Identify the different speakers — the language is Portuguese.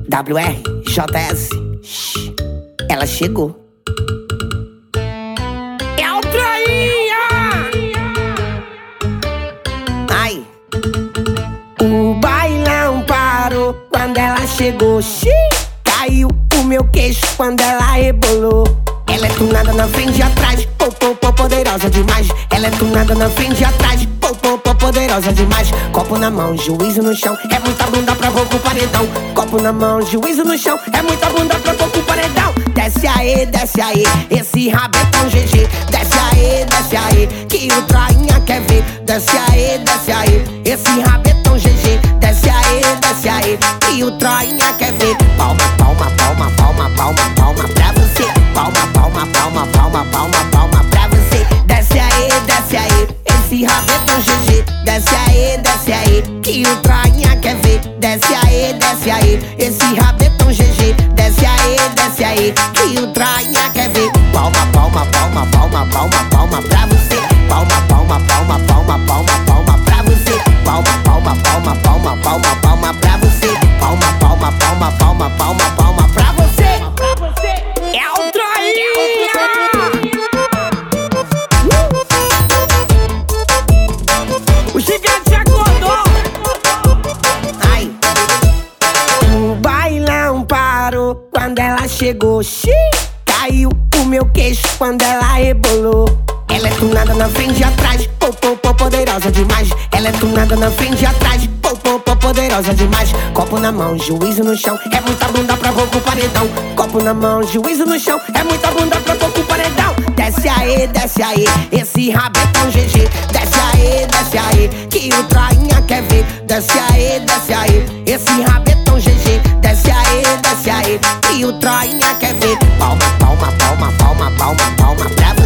Speaker 1: WRJS, ela chegou. É o Troinha! Ai, o bailão parou quando ela chegou. Caiu o meu queixo quando ela rebolou. Ela é tunada na frente e atrás, poderosa demais. Ela é tunada na frente e atrás, poderosa demais. Copo na mão, juízo no chão, é muita bunda pra pouco paredão. Copo na mão, juízo no chão, é muita bunda pra pouco paredão. Desce aí, esse rabetão GG. Desce aí, que o Troinha quer ver. Desce aí, esse rabetão GG. Desce aí, que o Troinha quer ver. Palma, palma, palma, palma, palma, palma pra você. Palma, palma, palma, palma, palma, palma pra você. Desce aí, esse rabetão GG. Desce aí, que o Troinha quer ver. Desce aí, esse rabetão GG. Desce aí, que o Troinha quer ver. Palma, palma, palma, palma, palma, palma pra você. Palma, palma, palma, palma, palma, palma pra você. Palma, palma, palma, palma, palma, palma pra você. Palma, palma, palma, palma, palma, palma pra você. É o Troinha! O gigante acordou. Ai, o bailão parou quando ela chegou. Caiu o meu queixo quando ela rebolou. Ela é tunada na frente e atrás, poderosa demais. Ela é tunada na frente e atrás, poderosa demais. Copo na mão, juízo no chão, é muita bunda pra pouco paredão. Copo na mão, juízo no chão, é muita bunda pra pouco paredão. Desce aí, esse rabetão GG. Desce aí, que o Troinha quer ver. Desce aí, esse rabetão GG. Desce aí, que o Troinha quer ver. Palma, palma, palma, palma, palma, palma pra você.